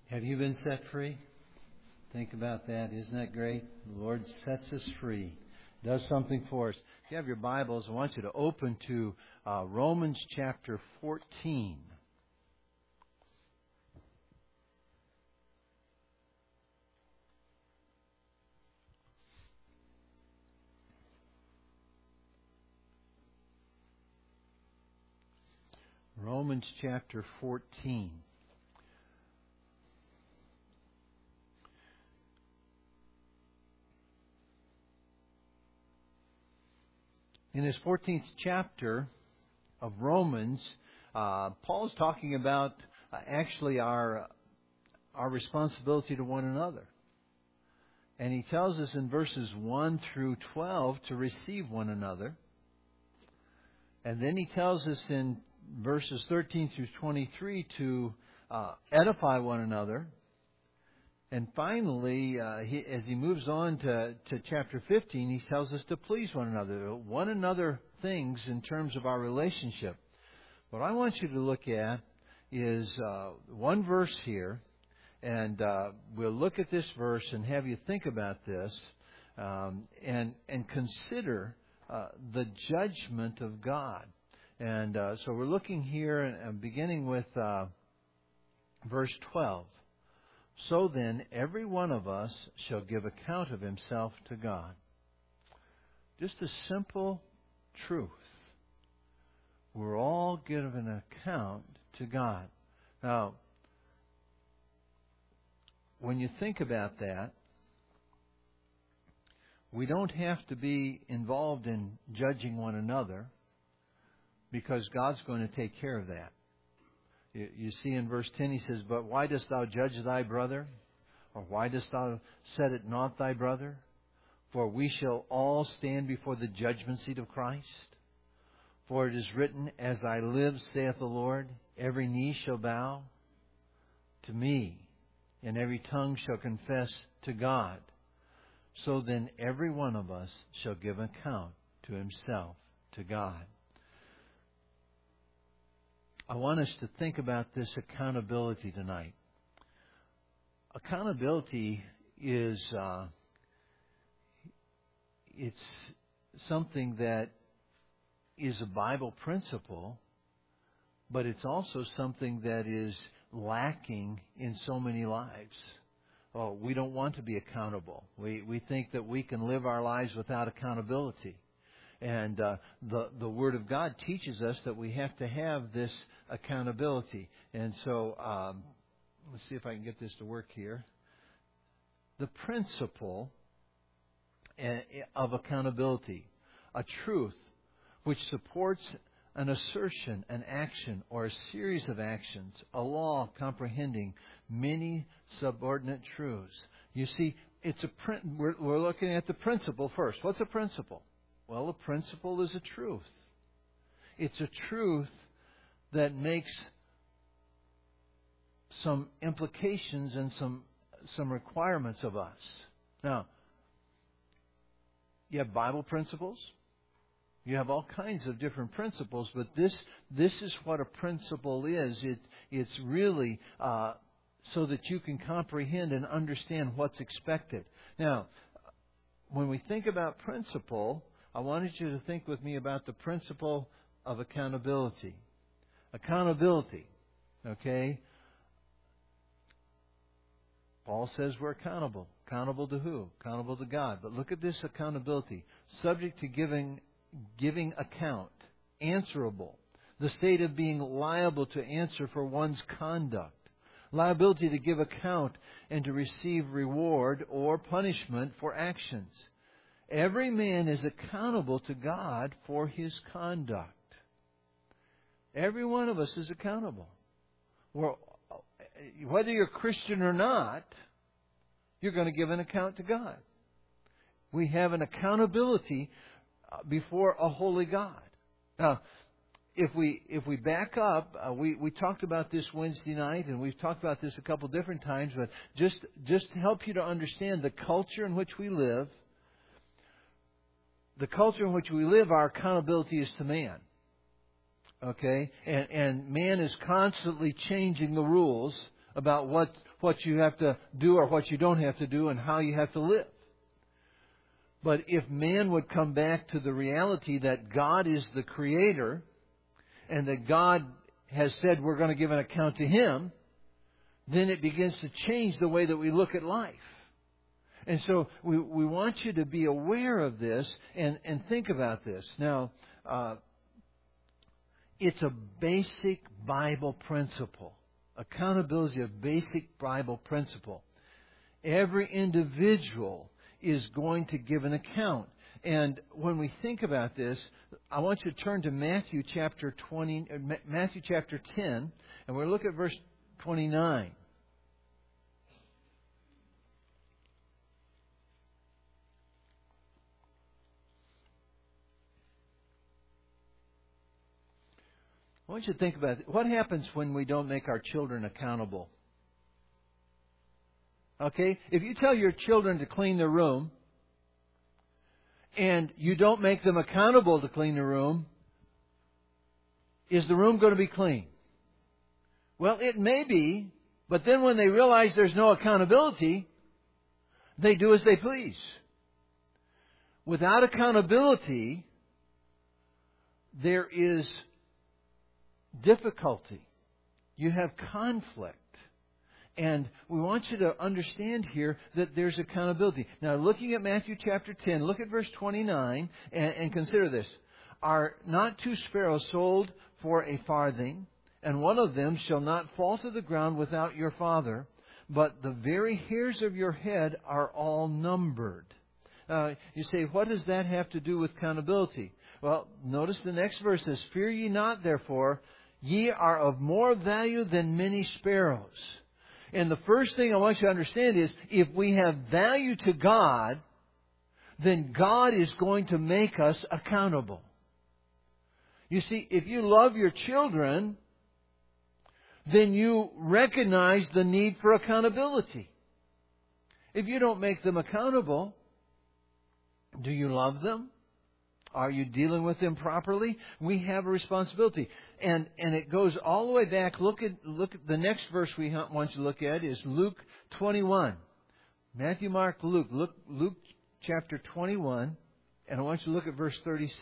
Have you been set free? Think about that. Isn't that great? The Lord sets us free, does something for us. If you have your Bibles, I want you to open to Romans chapter 14. Romans chapter 14. In his 14th chapter of Romans, Paul is talking about actually our responsibility to one another. And he tells us in verses 1 through 12 to receive one another. And then he tells us in verses 13 through 23 to edify one another. And finally, as he moves on to chapter 15, he tells us to please one another things in terms of our relationship. What I want you to look at is one verse here, and we'll look at this verse and have you think about this and consider the judgment of God. And so we're looking here and beginning with verse 12. So then, every one of us shall give account of himself to God. Just a simple truth. We're all giving an account to God. Now, when you think about that, we don't have to be involved in judging one another because God's going to take care of that. You see in verse 10 he says, "But why dost thou judge thy brother? Or why dost thou set it not thy brother? For we shall all stand before the judgment seat of Christ. For it is written, As I live, saith the Lord, every knee shall bow to me, and every tongue shall confess to God. So then every one of us shall give account to himself to God." I want us to think about this accountability tonight. Accountability is it's something that is a Bible principle, but it's also something that is lacking in so many lives. Oh, we don't want to be accountable. We think that we can live our lives without accountability. And the Word of God teaches us that we have to have this accountability. And so, let's see if I can get this to work here. The principle of accountability, a truth which supports an assertion, an action, or a series of actions, a law comprehending many subordinate truths. You see, we're looking at the principle first. What's a principle? Well, a principle is a truth. It's a truth that makes some implications and some requirements of us. Now, you have Bible principles. You have all kinds of different principles, but this is what a principle is. It's really so that you can comprehend and understand what's expected. Now, when we think about principle, I wanted you to think with me about the principle of accountability. Accountability, okay? Paul says we're accountable. Accountable to who? Accountable to God. But look at this accountability. Subject to giving account. Answerable. The state of being liable to answer for one's conduct. Liability to give account and to receive reward or punishment for actions. Every man is accountable to God for his conduct. Every one of us is accountable. Whether you're Christian or not, you're going to give an account to God. We have an accountability before a holy God. Now, if we back up, we talked about this Wednesday night, and we've talked about this a couple different times, but just to help you to understand the culture in which we live. The culture in which we live, our accountability is to man. Okay? And man is constantly changing the rules about what you have to do or what you don't have to do and how you have to live. But if man would come back to the reality that God is the Creator and that God has said we're going to give an account to Him, then it begins to change the way that we look at life. And so we want you to be aware of this and think about this. Now, it's a basic Bible principle. Accountability is a basic Bible principle. Every individual is going to give an account. And when we think about this, I want you to turn to Matthew chapter 10, and we'll look at verse 29. I want you to think about it. What happens when we don't make our children accountable? Okay? If you tell your children to clean their room, and you don't make them accountable to clean the room, is the room going to be clean? Well, it may be, but then when they realize there's no accountability, they do as they please. Without accountability, there is difficulty. You have conflict. And we want you to understand here that there's accountability. Now, looking at Matthew chapter 10, look at verse 29 and consider this. Are not 2 sparrows sold for a farthing, and one of them shall not fall to the ground without your Father, but the very hairs of your head are all numbered. You say, what does that have to do with accountability? Well, notice the next verse says, Fear ye not, therefore, ye are of more value than many sparrows. And the first thing I want you to understand is, if we have value to God, then God is going to make us accountable. You see, if you love your children, then you recognize the need for accountability. If you don't make them accountable, do you love them? Are you dealing with them properly? We have a responsibility. And it goes all the way back. Look at the next verse we want you to look at is Luke 21. Matthew, Mark, Luke. Luke chapter 21. And I want you to look at verse 36.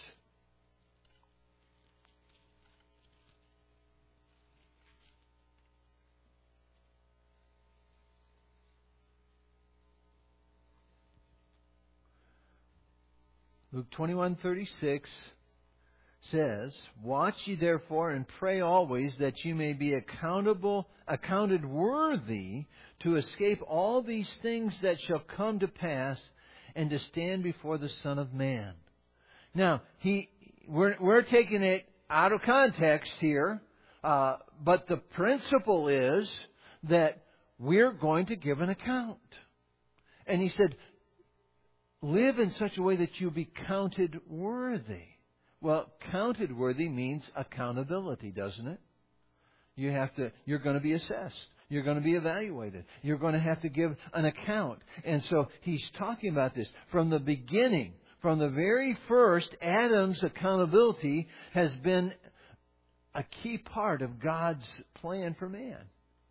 Luke 21:36 says, Watch ye therefore and pray always that ye may be accounted worthy to escape all these things that shall come to pass and to stand before the Son of Man. Now, we're taking it out of context here, but the principle is that we're going to give an account. And he said, live in such a way that you'll be counted worthy. Well, counted worthy means accountability, doesn't it? You're going to be assessed. You're going to be evaluated. You're going to have to give an account. And so he's talking about this. From the beginning, from the very first, Adam's accountability has been a key part of God's plan for man.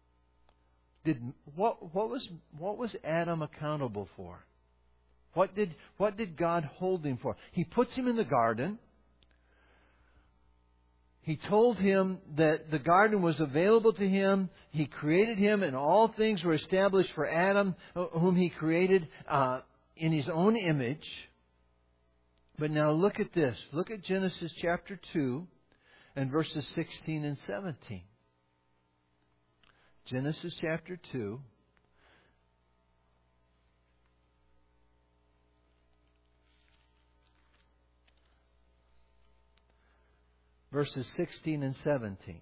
What was Adam accountable for? What did God hold him for? He puts him in the garden. He told him that the garden was available to him. He created him, and all things were established for Adam, whom he created in his own image. But now look at this. Look at Genesis chapter 2 and verses 16 and 17. Genesis chapter 2. Verses 16 and 17.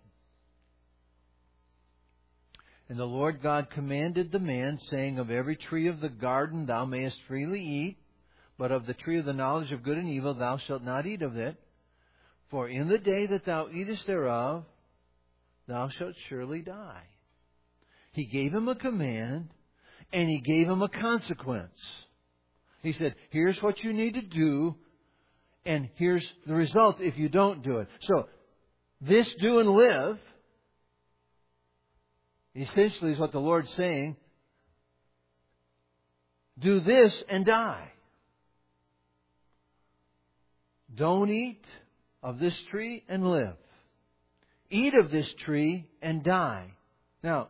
And the Lord God commanded the man, saying, Of every tree of the garden thou mayest freely eat, but of the tree of the knowledge of good and evil thou shalt not eat of it. For in the day that thou eatest thereof, thou shalt surely die. He gave him a command, and he gave him a consequence. He said, here's what you need to do, and here's the result if you don't do it. So, this do and live Essentially is what the Lord's saying. Do this and die. Don't eat of this tree and live. Eat of this tree and die. Now,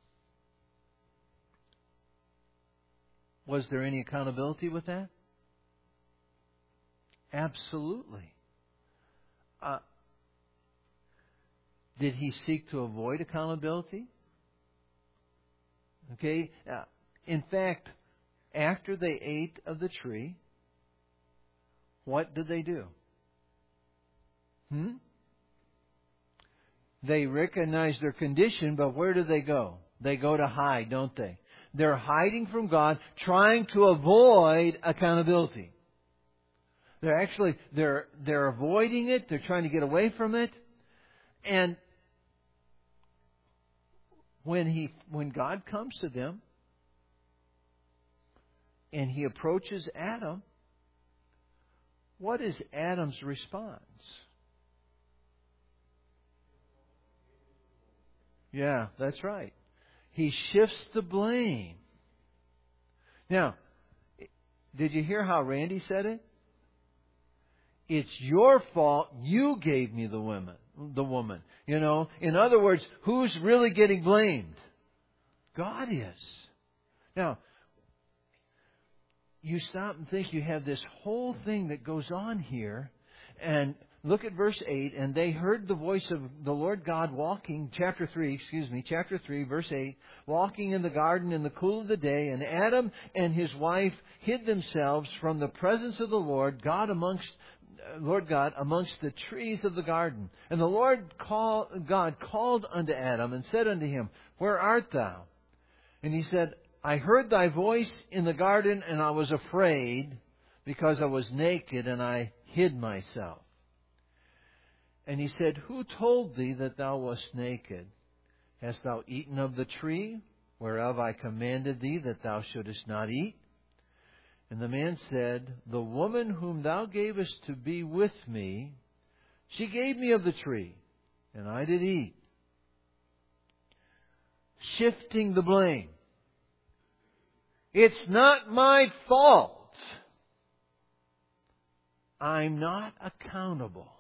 was there any accountability with that? Absolutely. Did he seek to avoid accountability? Okay. In fact, after they ate of the tree, what did they do? They recognize their condition, but where do they go? They go to hide, don't they? They're hiding from God, trying to avoid accountability. They're avoiding it. They're trying to get away from it. And when God comes to them and He approaches Adam, what is Adam's response? Yeah, that's right. He shifts the blame. Now, did you hear how Randy said it? It's your fault. You gave me the woman. You know, in other words, who's really getting blamed? God is. Now, you stop and think you have this whole thing that goes on here, and look at verse 8, and they heard the voice of the Lord God walking, chapter 3, verse 8, walking in the garden in the cool of the day, and Adam and his wife hid themselves from the presence of the Lord God amongst the trees of the garden. And the Lord God called unto Adam and said unto him, Where art thou? And he said, I heard thy voice in the garden, and I was afraid, because I was naked, and I hid myself. And he said, Who told thee that thou wast naked? Hast thou eaten of the tree, whereof I commanded thee that thou shouldest not eat? And the man said, The woman whom thou gavest to be with me, she gave me of the tree, and I did eat. Shifting the blame. It's not my fault. I'm not accountable.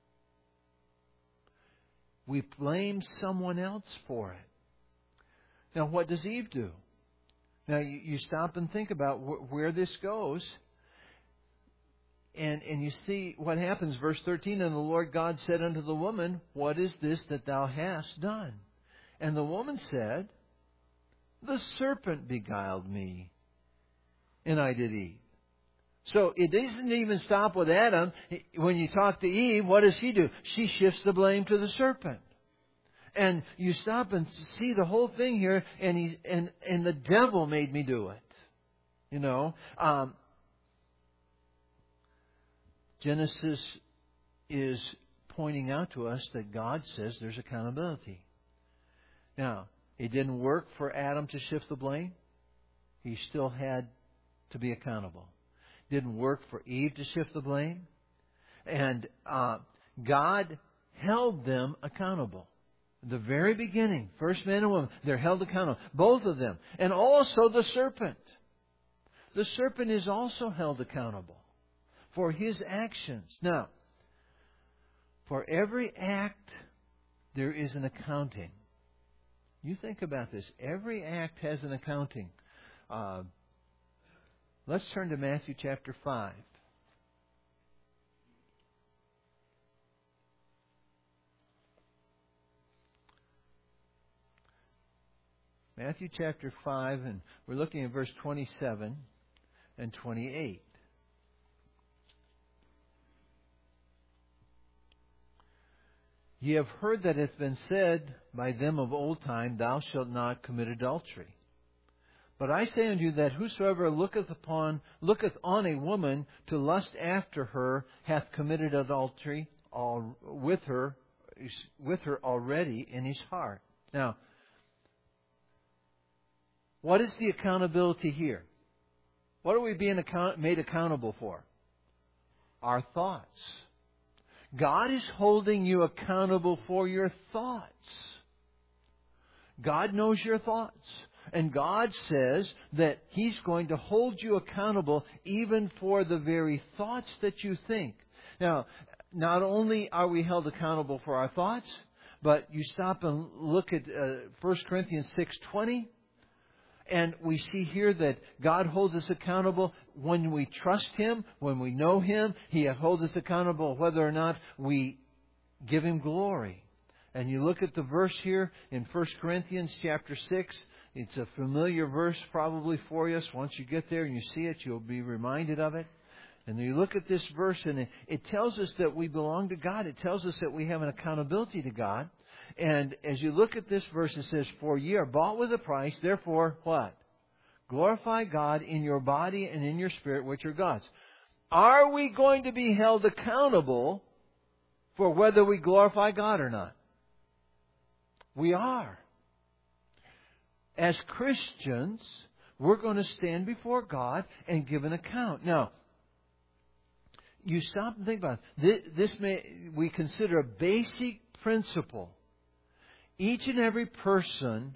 We blame someone else for it. Now, what does Eve do? Now, you stop and think about where this goes. And you see what happens. Verse 13, And the Lord God said unto the woman, What is this that thou hast done? And the woman said, The serpent beguiled me, and I did eat. So it doesn't even stop with Adam. When you talk to Eve, what does she do? She shifts the blame to the serpent. And you stop and see the whole thing here, and the devil made me do it. You know, Genesis is pointing out to us that God says there's accountability. Now, it didn't work for Adam to shift the blame. He still had to be accountable. Didn't work for Eve to shift the blame. And God held them accountable. The very beginning, first man and woman, they're held accountable. Both of them. And also the serpent. The serpent is also held accountable for his actions. Now, for every act, there is an accounting. You think about this. Every act has an accounting. Let's turn to Matthew chapter 5. Matthew chapter 5, and we're looking at verse 27 and 28. Ye have heard that it hath been said by them of old time, Thou shalt not commit adultery. But I say unto you that whosoever looketh on a woman to lust after her hath committed adultery with her already in his heart. Now, what is the accountability here? What are we being made accountable for? Our thoughts. God is holding you accountable for your thoughts. God knows your thoughts. And God says that He's going to hold you accountable even for the very thoughts that you think. Now, not only are we held accountable for our thoughts, but you stop and look at 1 Corinthians 6:20, and we see here that God holds us accountable when we trust Him, when we know Him. He holds us accountable whether or not we give Him glory. And you look at the verse here in 1 Corinthians chapter 6. It's a familiar verse probably for you. Once you get there and you see it, you'll be reminded of it. And you look at this verse, and it tells us that we belong to God. It tells us that we have an accountability to God. And as you look at this verse, it says, "For ye are bought with a price, therefore," what? "Glorify God in your body and in your spirit, which are God's." Are we going to be held accountable for whether we glorify God or not? We are. As Christians, we're going to stand before God and give an account. Now, you stop and think about it. We consider a basic principle. Each and every person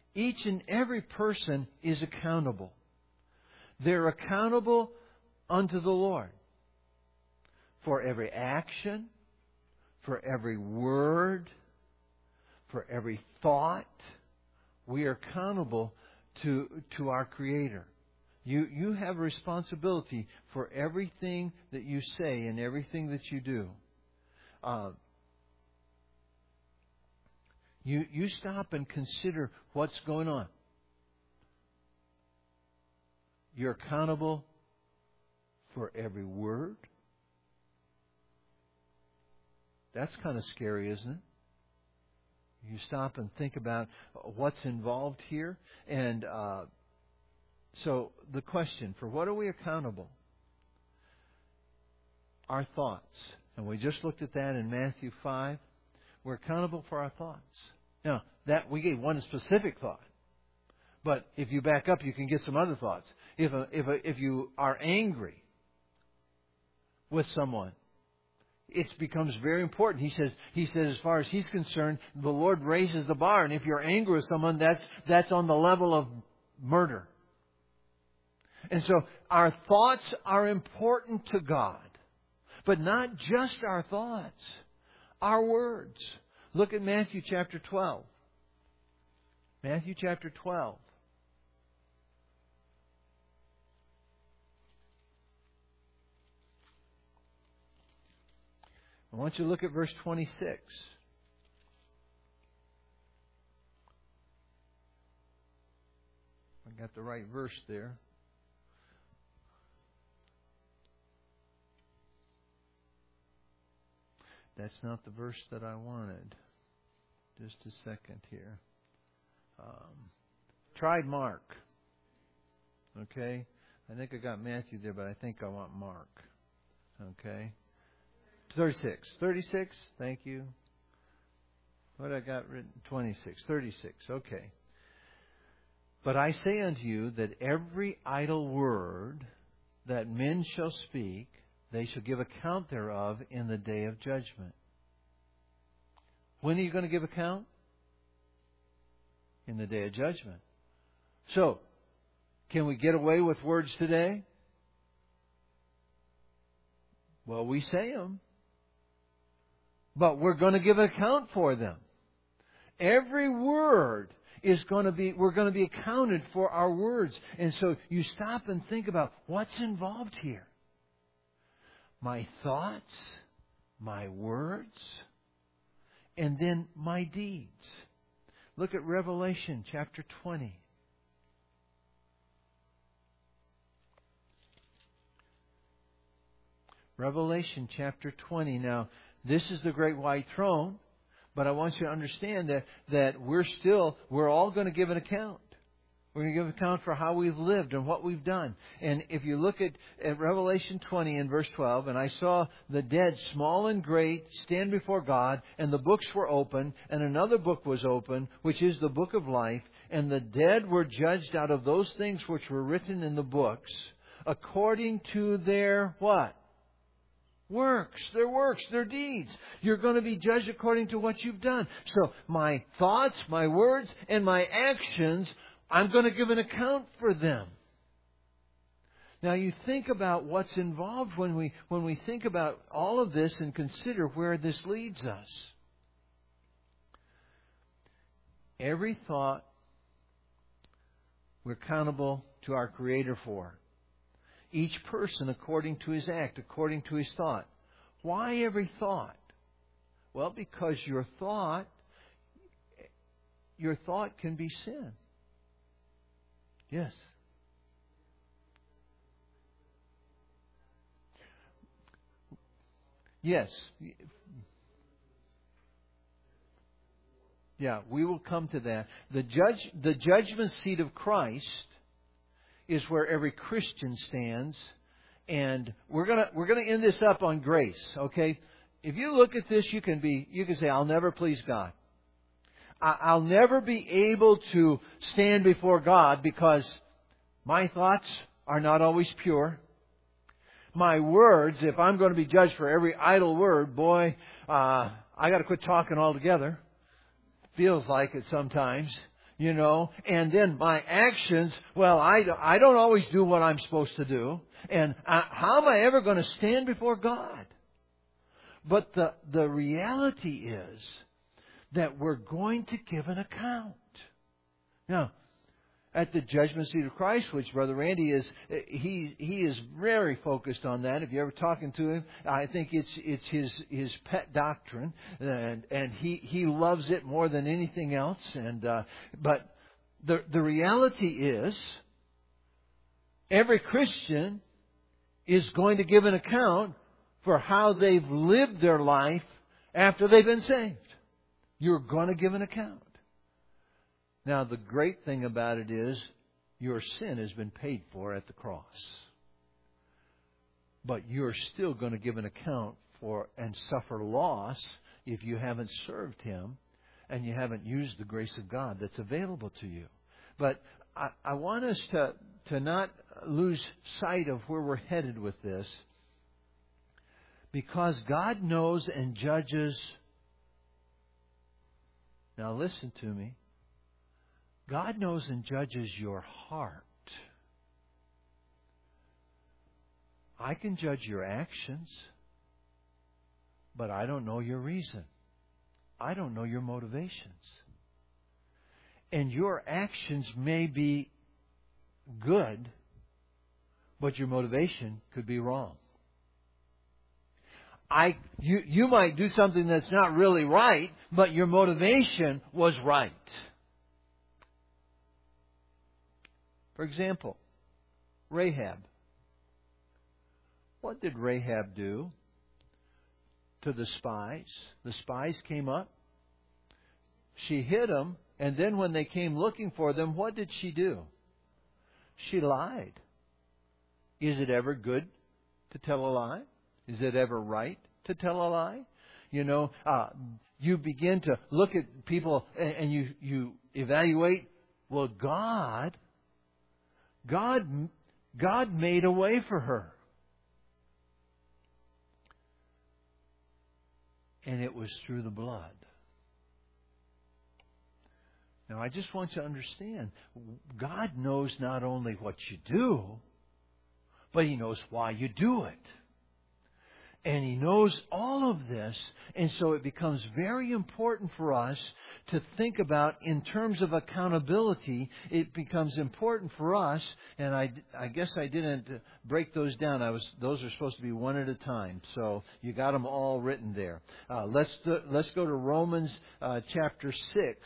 is accountable. They're accountable unto the Lord for every action, for every word, for every thought. We are accountable to our Creator. You have a responsibility for everything that you say and everything that you do. You stop and consider what's going on. You're accountable for every word. That's kind of scary, isn't it? You stop and think about what's involved here. And so the question, for what are we accountable? Our thoughts. And we just looked at that in Matthew 5. We're accountable for our thoughts. Now, that we gave one specific thought. But if you back up, you can get some other thoughts. If you are angry with someone, it becomes very important. He says, as far as He's concerned, the Lord raises the bar. And if you're angry with someone, that's on the level of murder. And so our thoughts are important to God. But not just our thoughts. Our words. Look at Matthew chapter 12. Matthew chapter 12. I want you to look at verse 26. I got the right verse there. That's not the verse that I wanted. Just a second here. Try Mark. Okay? I think I got Matthew there, but I think I want Mark. Okay? 36. 36? Thank you. What I got written? 26. 36. Okay. But I say unto you that every idle word that men shall speak, they shall give account thereof in the day of judgment. When are you going to give account? In the day of judgment. So, can we get away with words today? Well, we say them. But we're going to give account for them. Every word is going to be, we're going to be accounted for our words. And so you stop and think about what's involved here. My thoughts, my words, and then my deeds. Look at Revelation chapter 20. Revelation chapter 20. Now, this is the great white throne, but I want you to understand that we're all going to give an account. We're going to give an account for how we've lived and what we've done. And if you look at Revelation 20 and verse 12, and I saw the dead, small and great, stand before God, and the books were open, and another book was open, which is the book of life, and the dead were judged out of those things which were written in the books, according to their what? Works, their deeds. You're going to be judged according to what you've done. So my thoughts, my words, and my actions, I'm going to give an account for them. Now you think about what's involved when we think about all of this and consider where this leads us. Every thought we're accountable to our Creator for. Each person according to his act, according to his thought. Why every thought? Well, because your thought can be sin. Yes. Yes. Yeah, we will come to that. The judgment seat of Christ is where every Christian stands, and we're gonna end this up on grace. Okay, if you look at this, you can say, "I'll never please God. I'll never be able to stand before God because my thoughts are not always pure. My words, if I'm going to be judged for every idle word, boy, I got to quit talking altogether. Feels like it sometimes." And then my actions, well, I don't always do what I'm supposed to do. And how am I ever going to stand before God? But the reality is that we're going to give an account. Now, at the judgment seat of Christ, which Brother Randy he is very focused on that. If you're ever talking to him, I think it's his pet doctrine, and he loves it more than anything else. But the reality is, every Christian is going to give an account for how they've lived their life after they've been saved. You're going to give an account. Now, the great thing about it is your sin has been paid for at the cross. But you're still going to give an account for and suffer loss if you haven't served Him and you haven't used the grace of God that's available to you. But I want us to not lose sight of where we're headed with this, because God knows and judges. Now listen to me. God knows and judges your heart. I can judge your actions, but I don't know your reason. I don't know your motivations. And your actions may be good, but your motivation could be wrong. You might do something that's not really right, but your motivation was right. For example, Rahab. What did Rahab do to the spies? The spies came up. She hid them. And then when they came looking for them, what did she do? She lied. Is it ever good to tell a lie? Is it ever right to tell a lie? You begin to look at people and you evaluate, well, God made a way for her. And it was through the blood. Now, I just want you to understand, God knows not only what you do, but He knows why you do it. And He knows all of this. And so it becomes very important for us to think about, in terms of accountability, it becomes important for us. And I guess I didn't break those down. Those are supposed to be one at a time. So you got them all written there. Let's go to Romans chapter 6.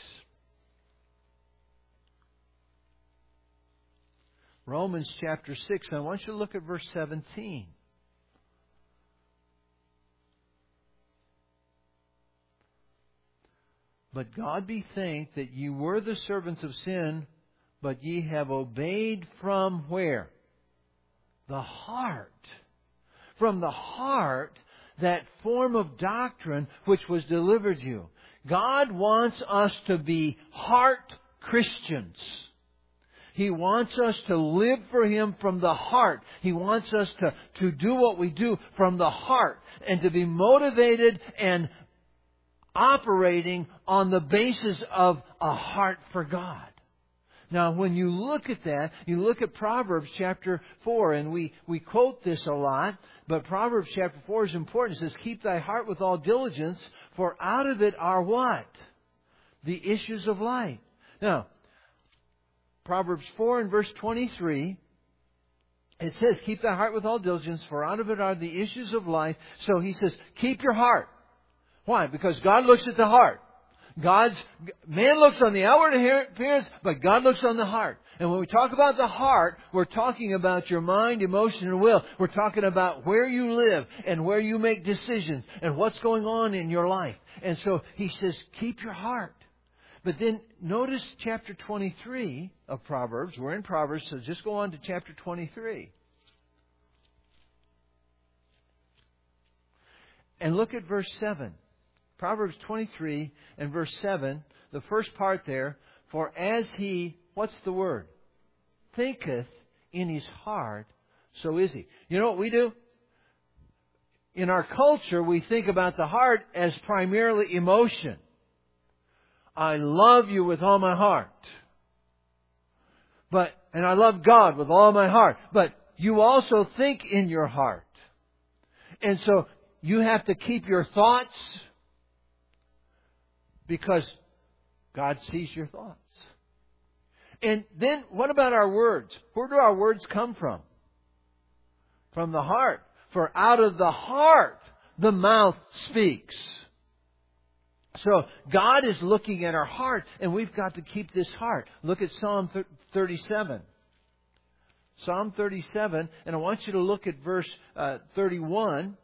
Romans chapter 6. I want you to look at verse 17. But God be thanked that ye were the servants of sin, but ye have obeyed from where? The heart. From the heart, that form of doctrine which was delivered you. God wants us to be heart Christians. He wants us to live for Him from the heart. He wants us to do what we do from the heart and to be motivated and operating on the basis of a heart for God. Now, when you look at that, you look at Proverbs chapter 4, and we quote this a lot, but Proverbs chapter 4 is important. It says, keep thy heart with all diligence, for out of it are what? The issues of life. Now, Proverbs 4 and verse 23, it says, keep thy heart with all diligence, for out of it are the issues of life. So he says, keep your heart. Why? Because God looks at the heart. Man looks on the outward appearance, but God looks on the heart. And when we talk about the heart, we're talking about your mind, emotion, and will. We're talking about where you live and where you make decisions and what's going on in your life. And so he says, keep your heart. But then notice chapter 23 of Proverbs. We're in Proverbs, so just go on to chapter 23. And look at verse 7. Proverbs 23 and verse 7, the first part there, for as he, what's the word? Thinketh in his heart, so is he. You know what we do? In our culture, we think about the heart as primarily emotion. I love you with all my heart. And I love God with all my heart. But you also think in your heart. And so you have to keep your thoughts because God sees your thoughts. And then what about our words? Where do our words come from? From the heart. For out of the heart the mouth speaks. So God is looking at our heart, and we've got to keep this heart. Look at Psalm 37. Psalm 37, and I want you to look at verse 31.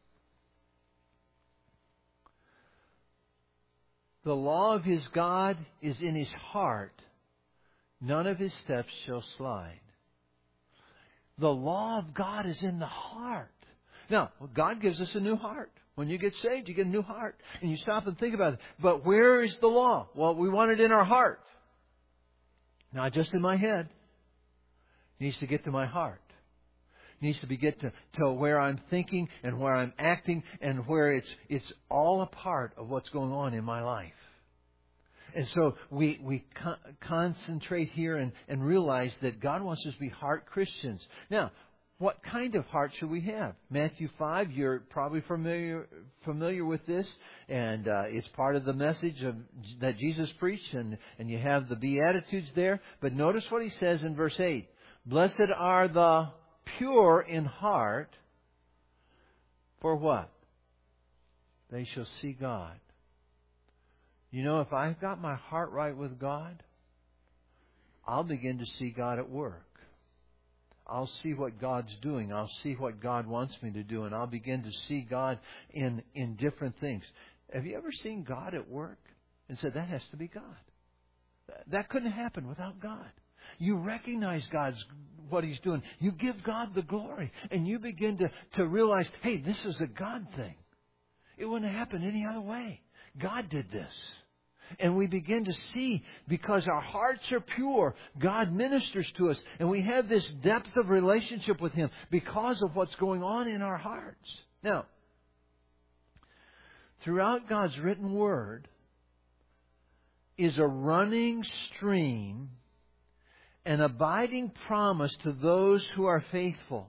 The law of his God is in his heart. None of his steps shall slide. The law of God is in the heart. Now, God gives us a new heart. When you get saved, you get a new heart. And you stop and think about it. But where is the law? Well, we want it in our heart. Not just in my head. It needs to get to my heart. It needs to get to where I'm thinking and where I'm acting and where it's all a part of what's going on in my life. And so we concentrate here and realize that God wants us to be heart Christians. Now, what kind of heart should we have? Matthew 5, you're probably familiar with this, and it's part of the message that Jesus preached, and you have the Beatitudes there. But notice what he says in verse 8. Blessed are the pure in heart, for what? They shall see God. You know, if I've got my heart right with God, I'll begin to see God at work. I'll see what God's doing. I'll see what God wants me to do. And I'll begin to see God in different things. Have you ever seen God at work and said, that has to be God? That couldn't happen without God. You recognize what He's doing. You give God the glory. And you begin to realize, hey, this is a God thing. It wouldn't happen any other way. God did this. And we begin to see, because our hearts are pure, God ministers to us. And we have this depth of relationship with Him because of what's going on in our hearts. Now, throughout God's written Word is a running stream, an abiding promise to those who are faithful.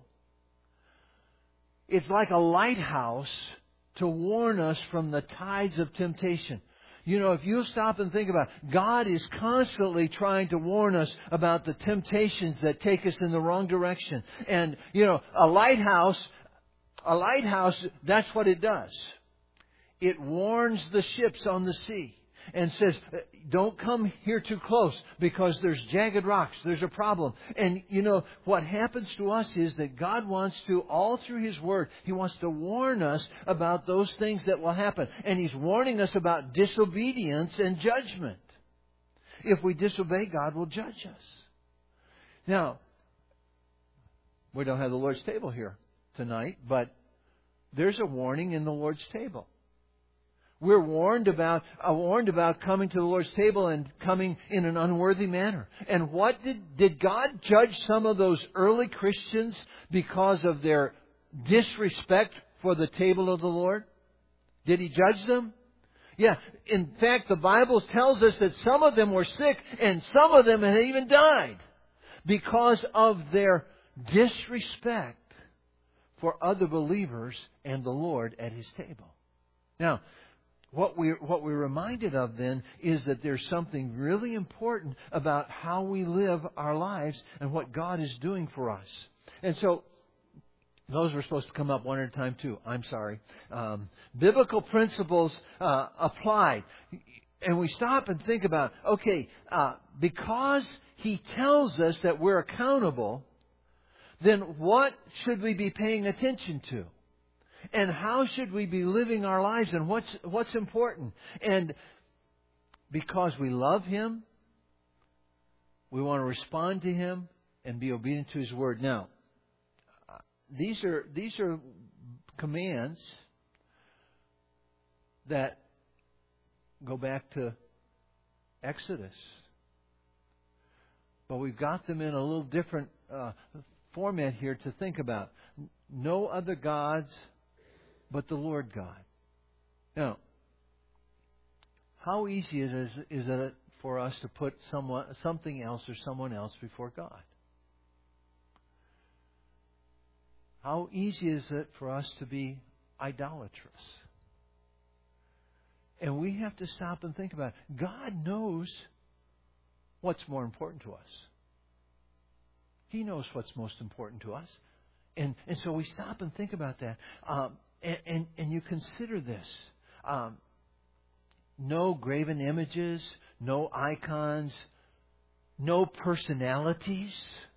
It's like a lighthouse to warn us from the tides of temptation. You know, if you stop and think about it, God is constantly trying to warn us about the temptations that take us in the wrong direction. And, you know, a lighthouse, that's what it does. It warns the ships on the sea and says, don't come here too close because there's jagged rocks. There's a problem. And, you know, what happens to us is that God wants to, all through His Word, He wants to warn us about those things that will happen. And He's warning us about disobedience and judgment. If we disobey, God will judge us. Now, we don't have the Lord's table here tonight, but there's a warning in the Lord's table. We're warned about coming to the Lord's table and coming in an unworthy manner. And what did God judge some of those early Christians because of their disrespect for the table of the Lord? Did He judge them? Yeah. In fact, the Bible tells us that some of them were sick and some of them had even died because of their disrespect for other believers and the Lord at His table. Now, what we're reminded of then is that there's something really important about how we live our lives and what God is doing for us. And so, those were supposed to come up one at a time too. I'm sorry. Biblical principles applied. And we stop and think about, okay, because He tells us that we're accountable, then what should we be paying attention to? And how should we be living our lives? And what's important? And because we love Him, we want to respond to Him and be obedient to His Word. Now, these are commands that go back to Exodus. But we've got them in a little different format here to think about. No other gods but the Lord God. Now, how easy is it for us to put something else or someone else before God? How easy is it for us to be idolatrous? And we have to stop and think about it. God knows what's more important to us. He knows what's most important to us. And so we stop and think about that. And you consider this. No graven images, no icons, no personalities.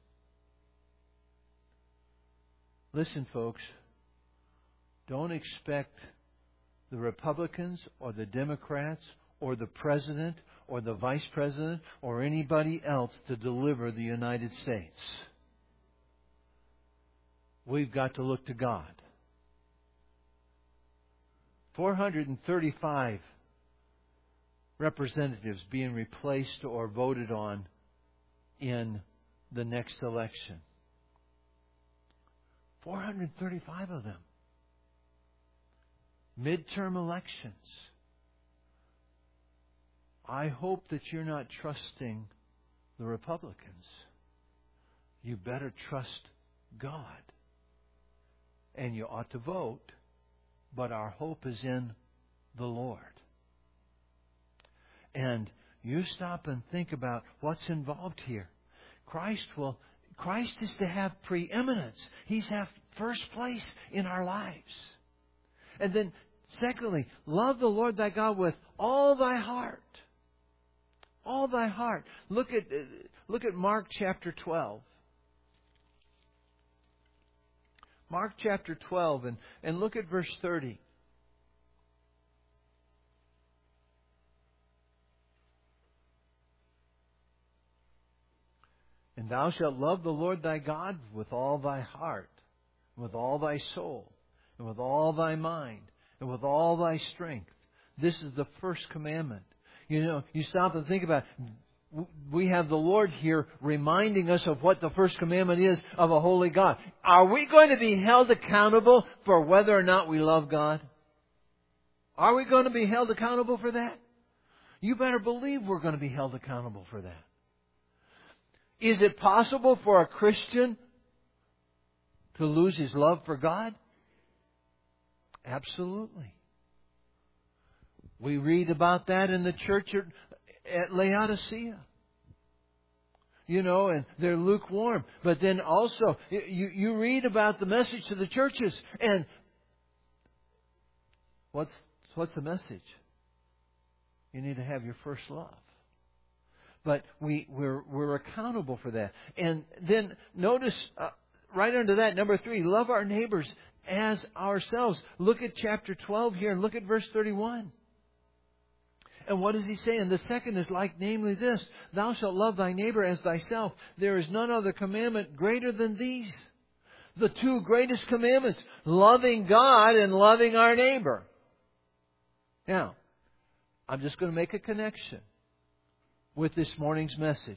Listen, folks, don't expect the Republicans or the Democrats or the President or the Vice President or anybody else to deliver the United States. We've got to look to God. 435 representatives being replaced or voted on in the next election. 435 of them. Midterm elections. I hope that you're not trusting the Republicans. You better trust God. And you ought to vote, but our hope is in the Lord. And you stop and think about what's involved here. Christ is to have preeminence. He's to have first place in our lives. And then, secondly, love the Lord thy God with all thy heart. All thy heart. Look at Mark chapter 12. Mark chapter 12 and look at verse 30. And thou shalt love the Lord thy God with all thy heart, with all thy soul, and with all thy mind, and with all thy strength. This is the first commandment. You know, you stop and think about it. We have the Lord here reminding us of what the first commandment is of a holy God. Are we going to be held accountable for whether or not we love God? Are we going to be held accountable for that? You better believe we're going to be held accountable for that. Is it possible for a Christian to lose his love for God? Absolutely. We read about that in the church at Laodicea. You know, and they're lukewarm. But then also, you read about the message to the churches, and what's the message? You need to have your first love. But we're accountable for that. And then notice right under that, number 3, love our neighbors as ourselves. Look at chapter 12 here and look at verse 31. And what does he say? And the second is like, namely this: thou shalt love thy neighbor as thyself. There is none other commandment greater than these. The two greatest commandments, loving God and loving our neighbor. Now, I'm just going to make a connection with this morning's message.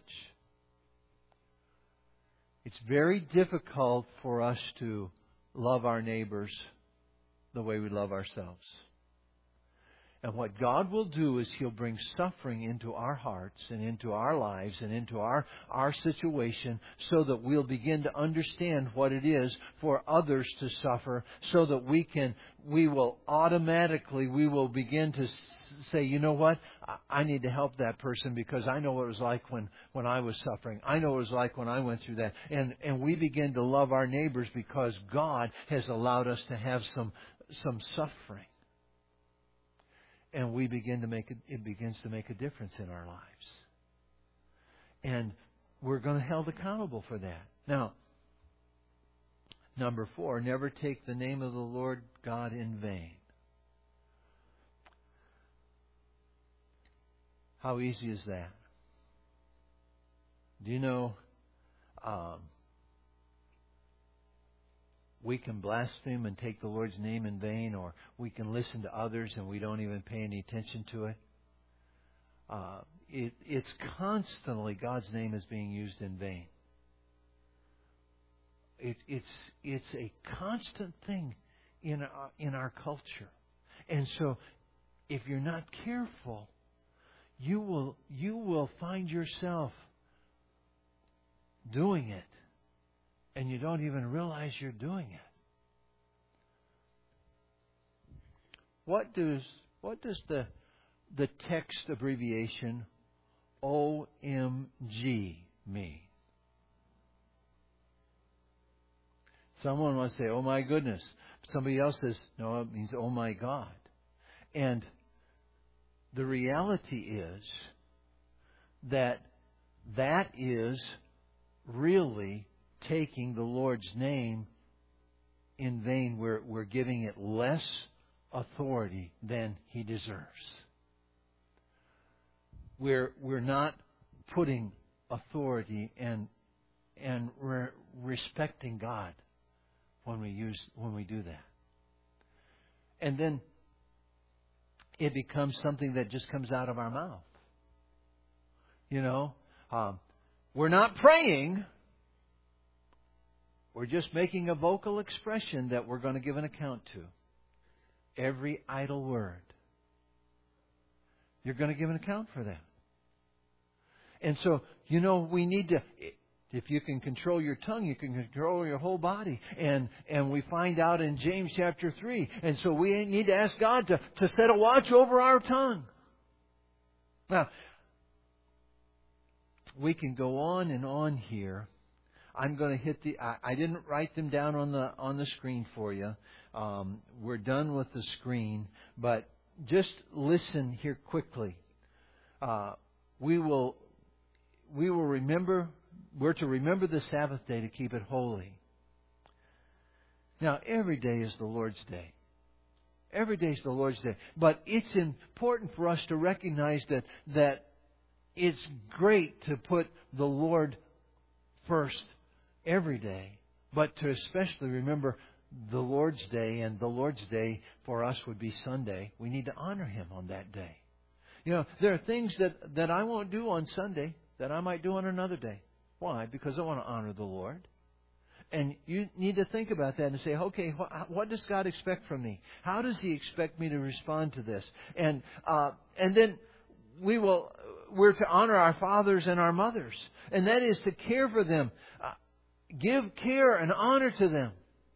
It's very difficult for us to love our neighbors the way we love ourselves. And what God will do is He'll bring suffering into our hearts and into our lives and into our situation so that we'll begin to understand what it is for others to suffer, so that we will begin to say, you know what? I need to help that person because I know what it was like when I was suffering. I know what it was like when I went through that. And we begin to love our neighbors because God has allowed us to have some suffering. And it begins to make a difference in our lives. And we're going to be held accountable for that. Now, number 4, never take the name of the Lord God in vain. How easy is that? Do you know we can blaspheme and take the Lord's name in vain, or we can listen to others and we don't even pay any attention to it? It's constantly God's name is being used in vain. It's a constant thing in our culture, and so if you're not careful, you will find yourself doing it, and you don't even realize you're doing it. What does the text abbreviation OMG mean? Someone might say, "Oh my goodness." Somebody else says, "No, it means oh my God." And the reality is that is really taking the Lord's name in vain. We're giving it less authority than He deserves. We're not putting authority and respecting God when we do that. And then it becomes something that just comes out of our mouth. We're not praying. We're just making a vocal expression that we're going to give an account to. Every idle word. You're going to give an account for that. And so, we need to, if you can control your tongue, you can control your whole body. And we find out in James chapter 3. And so we need to ask God to set a watch over our tongue. Now, we can go on and on here. I'm going to hit I didn't write them down on the screen for you. We're done with the screen, but just listen here quickly. We will remember. We're to remember the Sabbath day to keep it holy. Now, every day is the Lord's day. Every day is the Lord's day. But it's important for us to recognize that it's great to put the Lord first every day, but to especially remember the Lord's day, and the Lord's day for us would be Sunday. We need to honor Him on that day. There are things that I won't do on Sunday that I might do on another day. Why? Because I want to honor the Lord. And you need to think about that and say, okay, what does God expect from me? How does He expect me to respond to this? And then we're to honor our fathers and our mothers. And that is to care for them. Give care and honor to them.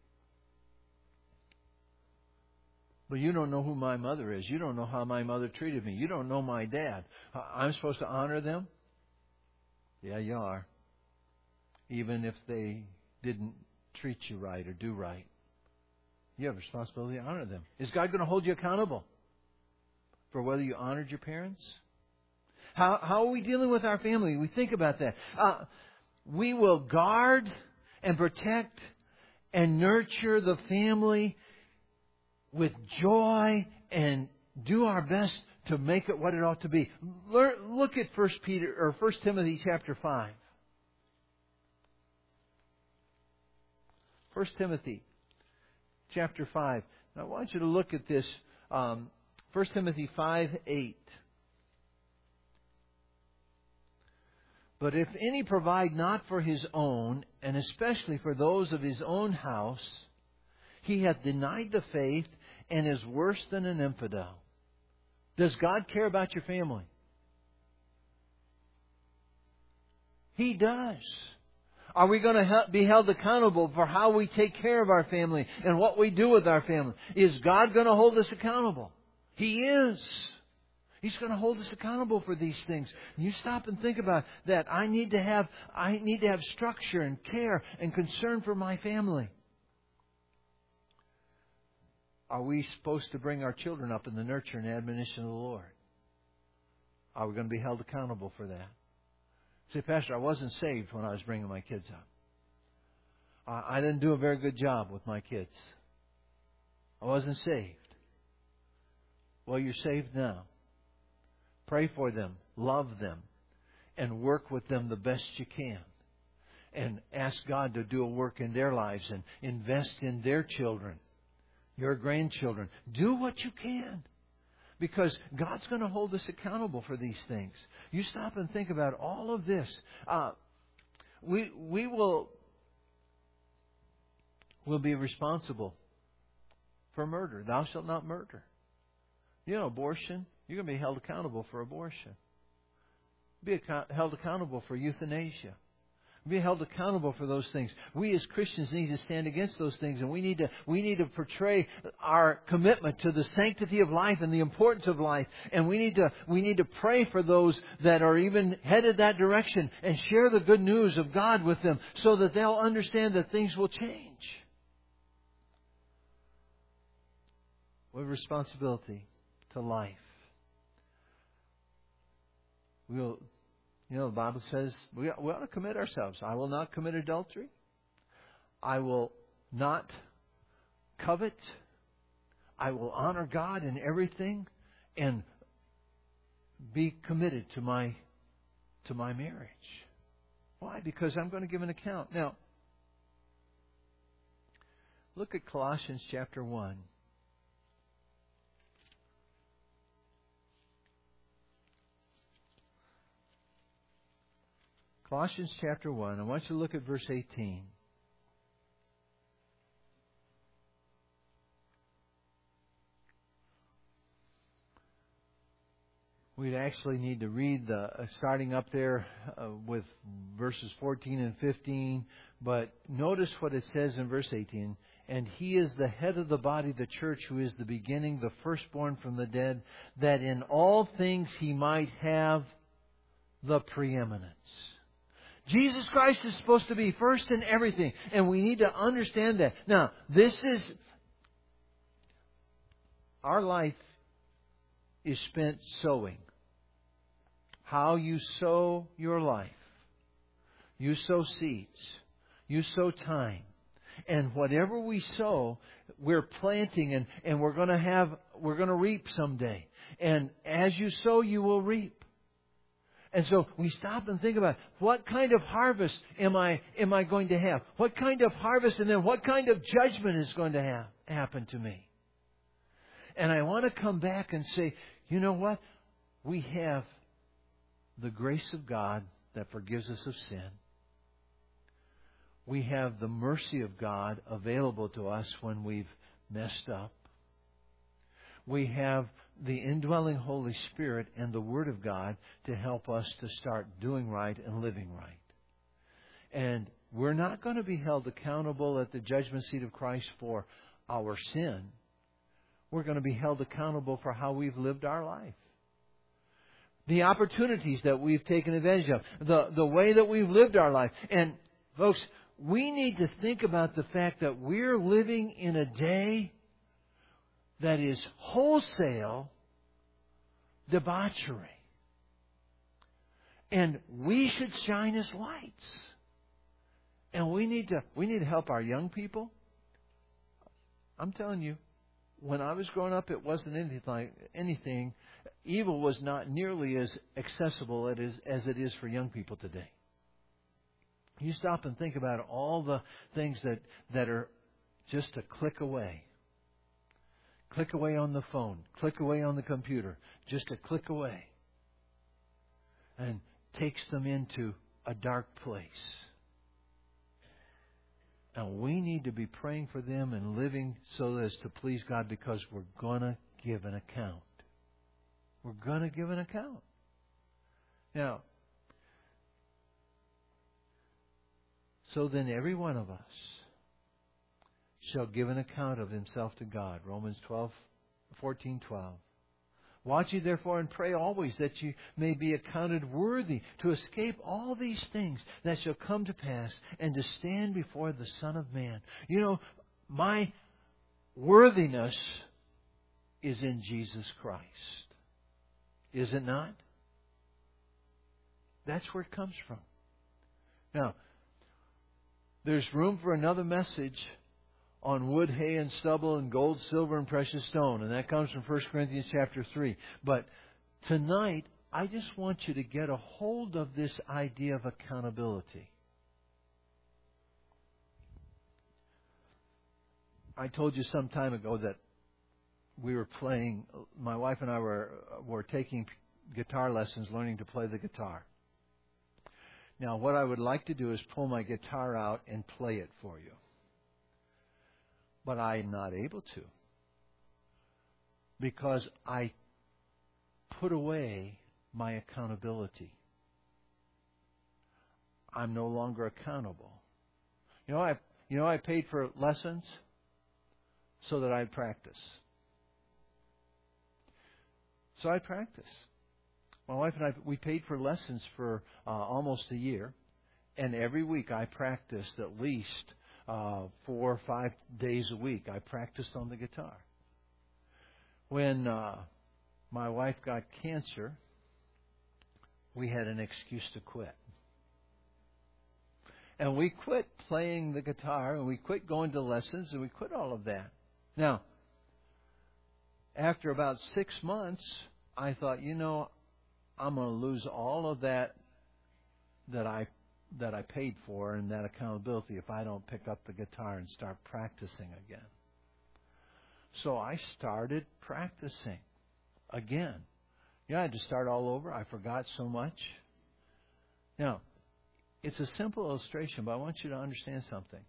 But you don't know who my mother is. You don't know how my mother treated me. You don't know my dad. I'm supposed to honor them? Yeah, you are. Even if they didn't treat you right or do right. You have a responsibility to honor them. Is God going to hold you accountable for whether you honored your parents? How are we dealing with our family? We think about that. We will guard and protect and nurture the family with joy and do our best to make it what it ought to be. Look at 1 Timothy chapter 5. 1 Timothy chapter 5. Now I want you to look at this. 1 1 Timothy 5:8. But if any provide not for his own, and especially for those of his own house, he hath denied the faith and is worse than an infidel. Does God care about your family? He does. Are we going to be held accountable for how we take care of our family and what we do with our family? Is God going to hold us accountable? He is. He's going to hold us accountable for these things. And you stop and think about that. I need to have structure and care and concern for my family. Are we supposed to bring our children up in the nurture and admonition of the Lord? Are we going to be held accountable for that? Say, Pastor, I wasn't saved when I was bringing my kids up. I didn't do a very good job with my kids. I wasn't saved. Well, you're saved now. Pray for them, love them, and work with them the best you can. And ask God to do a work in their lives and invest in their children, your grandchildren. Do what you can. Because God's going to hold us accountable for these things. You stop and think about all of this. We'll be responsible for murder. Thou shalt not murder. You know, abortion. You're going to be held accountable for abortion. Be held accountable for euthanasia. Be held accountable for those things. We as Christians need to stand against those things, and we need to portray our commitment to the sanctity of life and the importance of life. And we need to pray for those that are even headed that direction and share the good news of God with them so that they'll understand that things will change. We have responsibility to life. The Bible says we ought to commit ourselves. I will not commit adultery. I will not covet. I will honor God in everything and be committed to my marriage. Why? Because I'm going to give an account. Now, look at Colossians chapter 1. Colossians chapter 1. I want you to look at verse 18. We'd actually need to read starting up there with verses 14 and 15. But notice what it says in verse 18. And He is the head of the body, the church, who is the beginning, the firstborn from the dead, that in all things He might have the preeminence. Jesus Christ is supposed to be first in everything, and we need to understand that. Now, our life is spent sowing. How you sow your life. You sow seeds. You sow time. And whatever we sow, we're planting, and we're going to reap someday. And as you sow, you will reap. And so we stop and think about what kind of harvest am I going to have? What kind of harvest, and then what kind of judgment is going to happen to me? And I want to come back and say, you know what? We have the grace of God that forgives us of sin. We have the mercy of God available to us when we've messed up. We have the indwelling Holy Spirit and the Word of God to help us to start doing right and living right. And we're not going to be held accountable at the judgment seat of Christ for our sin. We're going to be held accountable for how we've lived our life. The opportunities that we've taken advantage of. The way that we've lived our life. And folks, we need to think about the fact that we're living in a day that is wholesale debauchery. And we should shine as lights. And we need to help our young people. I'm telling you, when I was growing up, it wasn't anything. Evil was not nearly as accessible as it is for young people today. You stop and think about all the things that are just a click away. Click away on the phone. Click away on the computer. Just a click away. And takes them into a dark place. And we need to be praying for them and living so as to please God, because we're going to give an account. We're going to give an account. Now, so then every one of us shall give an account of himself to God. Romans 14:12. Watch ye therefore and pray always, that you may be accounted worthy to escape all these things that shall come to pass, and to stand before the Son of Man. You know, my worthiness is in Jesus Christ. Is it not? That's where it comes from. Now, there's room for another message on wood, hay, and stubble, and gold, silver, and precious stone. And that comes from 1 Corinthians chapter 3. But tonight, I just want you to get a hold of this idea of accountability. I told you some time ago that we were playing, my wife and I were taking guitar lessons, learning to play the guitar. Now, what I would like to do is pull my guitar out and play it for you. But I'm not able to, because I put away my accountability. I'm no longer accountable. You know, I paid for lessons so that I'd practice. So I practice. My wife and I, we paid for lessons for almost a year, and every week I practiced at least 4 or 5 days a week. I practiced on the guitar. When my wife got cancer, we had an excuse to quit. And we quit playing the guitar, and we quit going to lessons, and we quit all of that. Now, after about 6 months, I thought, you know, I'm going to lose all of that I paid for and that accountability if I don't pick up the guitar and start practicing again. So I started practicing again. I had to start all over. I forgot so much. Now, it's a simple illustration, but I want you to understand something.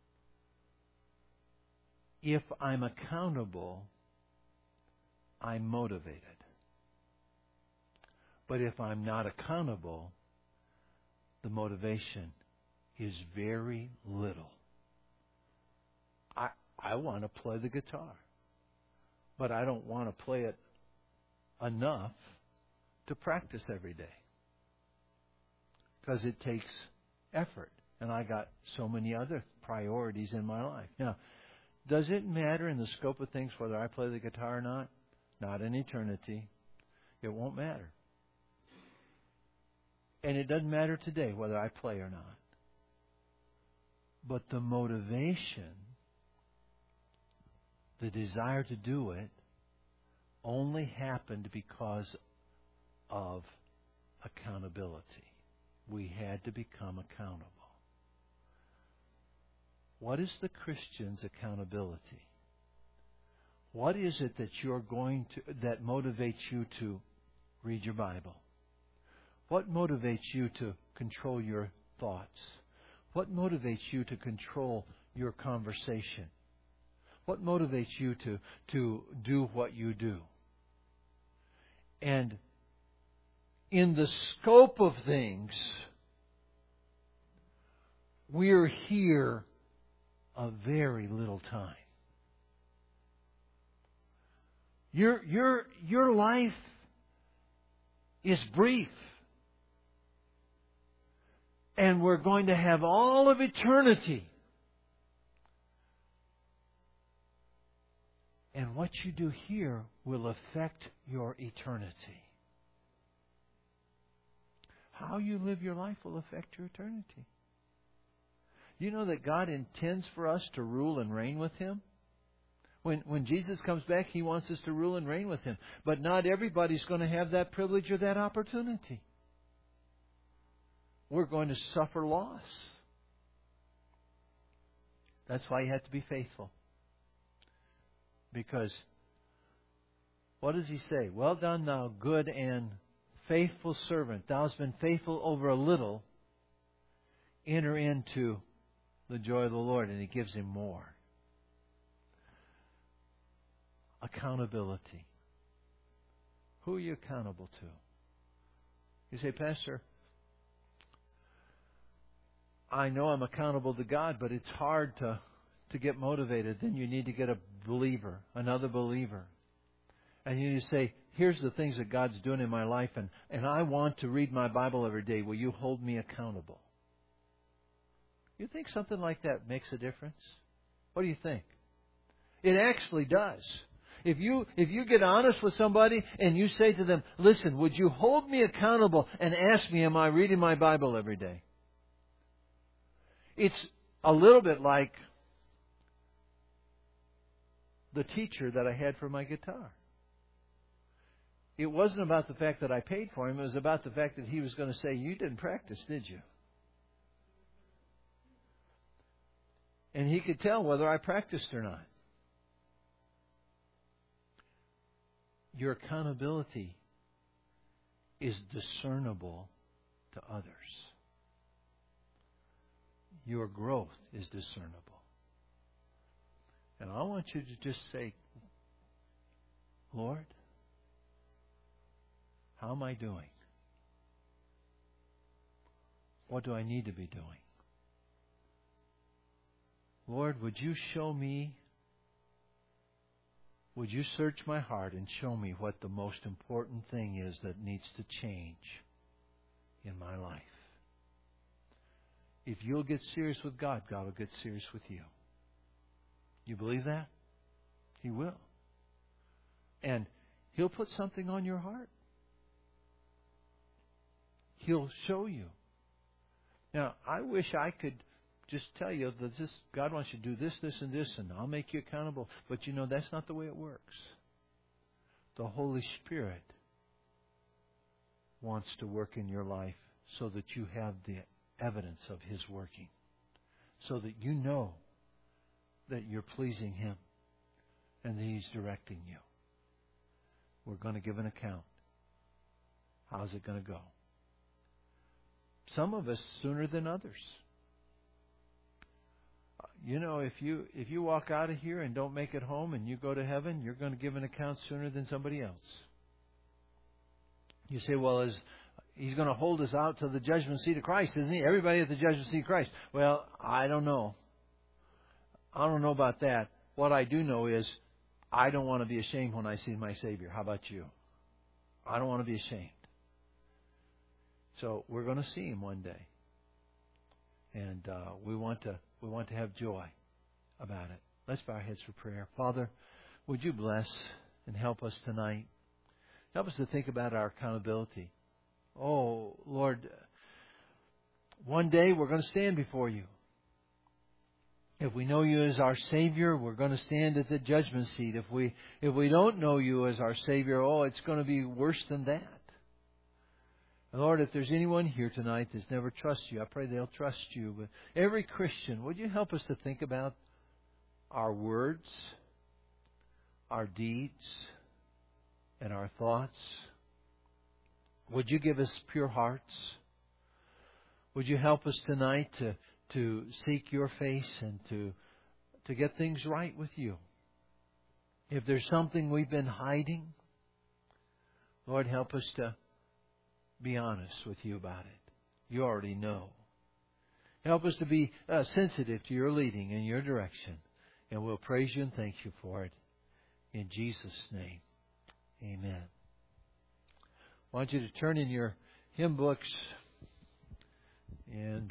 If I'm accountable, I'm motivated. But if I'm not accountable, the motivation is very little. I want to play the guitar, but I don't want to play it enough to practice every day, because it takes effort, and I got so many other priorities in my life. Now, does it matter in the scope of things whether I play the guitar or not? Not in eternity. It won't matter. And it doesn't matter today whether I play or not. But the motivation, the desire to do it, only happened because of accountability. We had to become accountable. What is the Christian's accountability? What is it that that motivates you to read your Bible? What motivates you to control your thoughts? What motivates you to control your conversation? What motivates you to do what you do? And in the scope of things, we're here a very little time. Your life is brief. And we're going to have all of eternity. And what you do here will affect your eternity. How you live your life will affect your eternity. You know that God intends for us to rule and reign with Him? When Jesus comes back, He wants us to rule and reign with Him. But not everybody's going to have that privilege or that opportunity. We're going to suffer loss. That's why you have to be faithful. Because What does He say? Well done, thou good and faithful servant. Thou hast been faithful over a little. Enter into the joy of the Lord. And He gives him more. Accountability. Who are you accountable to? You say, Pastor, I know I'm accountable to God, but it's hard to get motivated. Then you need to get a believer, another believer. And you say, here's the things that God's doing in my life, and I want to read my Bible every day. Will you hold me accountable? You think something like that makes a difference? What do you think? It actually does. If you get honest with somebody and you say to them, listen, would you hold me accountable and ask me, am I reading my Bible every day? It's a little bit like the teacher that I had for my guitar. It wasn't about the fact that I paid for him. It was about the fact that he was going to say, you didn't practice, did you? And he could tell whether I practiced or not. Your accountability is discernible to others. Your growth is discernible. And I want you to just say, Lord, how am I doing? What do I need to be doing? Lord, would you show me, would you search my heart and show me what the most important thing is that needs to change in my life? If you'll get serious with God, God will get serious with you. You believe that? He will. And He'll put something on your heart. He'll show you. Now, I wish I could just tell you that this God wants you to do this, this, and this, and I'll make you accountable. But you know, that's not the way it works. The Holy Spirit wants to work in your life so that you have the evidence of His working. So that you know that you're pleasing Him and that He's directing you. We're going to give an account. How's it going to go? Some of us sooner than others. You know, if you walk out of here and don't make it home and you go to heaven, you're going to give an account sooner than somebody else. You say, well, He's going to hold us out to the judgment seat of Christ, isn't He? Everybody at the judgment seat of Christ. Well, I don't know. I don't know about that. What I do know is I don't want to be ashamed when I see my Savior. How about you? I don't want to be ashamed. So we're going to see Him one day. And we want to have joy about it. Let's bow our heads for prayer. Father, would you bless and help us tonight? Help us to think about our accountability. Oh, Lord, one day we're going to stand before you. If we know you as our Savior, we're going to stand at the judgment seat. If we don't know you as our Savior, it's going to be worse than that. And Lord, if there's anyone here tonight that's never trusted you, I pray they'll trust you. But every Christian, would you help us to think about our words, our deeds, and our thoughts? Would you give us pure hearts? Would you help us tonight to seek your face and to get things right with you? If there's something we've been hiding, Lord, help us to be honest with you about it. You already know. Help us to be sensitive to your leading and your direction. And we'll praise you and thank you for it. In Jesus' name, amen. I want you to turn in your hymn books and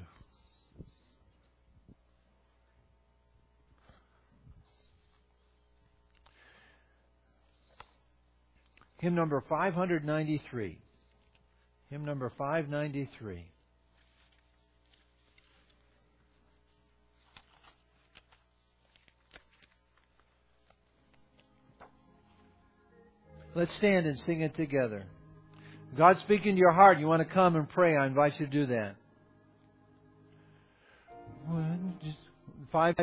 hymn number 593. Hymn number 593. Let's stand and sing it together. God's speaking to your heart. You want to come and pray, I invite you to do that. 5